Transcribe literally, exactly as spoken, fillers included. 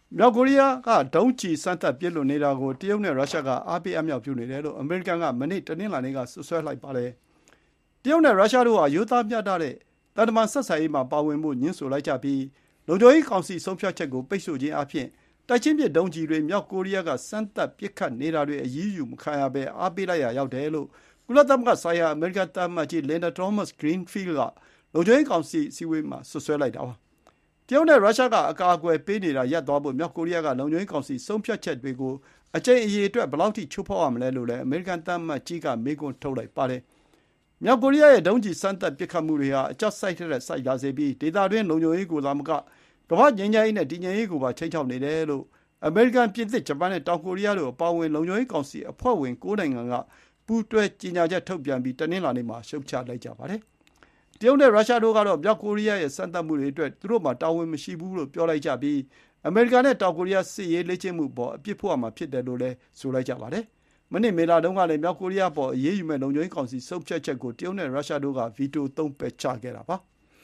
မြောက်ကိုရီးယားကဒုံးကျည်စမ်းသပ်ပစ်လွှတ်နေတာကိုတရုတ်နဲ့ရုရှားကအားပေးအမြောက်ပြုနေတယ်လို့အမေရိကန်ကမနေ့တနင်္လာနေ့ကစွပ်စွဲလိုက်ပါတယ်။တရုတ်နဲ့ရုရှားတို့ဟာရိုးသားမျှတတဲ့သံတမန်ဆက်ဆံရေးမှာပါဝင်ဖို့ငြင်းဆိုလိုက်ကြပြီးလုံခြုံရေးကောင်စီဆုံးဖြတ်ချက်ကိုပိတ်ဆို့ခြင်းအပြင်တိုက်ချင်းပစ်ဒုံးကျည်တွေမြောက်ကိုရီးယားကစမ်းသပ်ပစ်ခတ်နေတာတွေအရေးယူမခံရဘဲအားပေးလိုက်ရာရောက်တယ်လို့ကုလသမဂ္ဂဆိုင်ရာအမေရိကန်သံအမတ်ကြီး Linda Thomas-Greenfield ကလုံခြုံရေးကောင်စီအစည်းအဝေးမှာစွပ်စွဲလိုက်တာပါ။တရုတ်နဲ့ရုရှားကအကာအကွယ်ပေးနေတာရပ်သွားဖို့မြောက်ကိုရီးယားကလုံခြုံရေးကောင်စီဆုံးဖြတ်ချက်တွေကိုအကြိမ်အရေအတွက်ဘယ်လောက်ထိချိုးဖောက်ရမလဲလို့လည်းအမေရိကန်သံအမတ်ကြီးကမေးခွန်းထုတ်လိုက်ပါတယ်။မြောက်ကိုရီးယားရဲ့ဒုံးကျည်စမ်းသပ်ပစ်ခတ်မှုတွေဟာအကျစိုက်တဲ့စိုက်လာစေပြီးဒေသတွင်းလုံခြုံရေးကိုသာမကကမ္ဘာ့ငြိမ်းချမ်းရေးနဲ့တည်ငြိမ်ရေးကိုပါခြိမ်းခြောက်နေတယ်လို့အမေရိကန်ပြင်သစ်ဂျပန်နဲ့တောင်ကိုရီးယားတို့အပါအဝင်လုံခြုံရေးကောင်စီအဖွဲ့ဝင်၉နိုင်ငံကပူးတွဲကြေညာချက်ထုတ်ပြန်ပြီးတနင်္လာနေ့မှာရှုတ်ချလိုက်ကြပါတယ်။တရုတ်နဲ့ရုရှားတို့ကတော့မြောက်ကိုရီးယားရဲ့စမ်းသပ်မှုတွေအတွက်သူတို့မှာတာဝန်မရှိဘူးလို့ပြောလိုက်ကြပြီးအမေရိကန်နဲ့တောင်ကိုရီးယားစစ်ရေးလေ့ကျင့်မှုအပေါ်အပြစ်ဖို့ရမှာဖြစ်တယ်လို့လည်းဆိုလိုက်ကြပါတယ်။မနေ့မေလတုန်းကလည်းမြောက်ကိုရီးယားအပေါ်အရေးယူမဲ့လုံခြုံရေးကောင်စီဆုံးဖြတ်ချက်ကိုတရုတ်နဲ့ရုရှားတို့ကဗီတိုသုံးပယ်ချခဲ့တာပါ။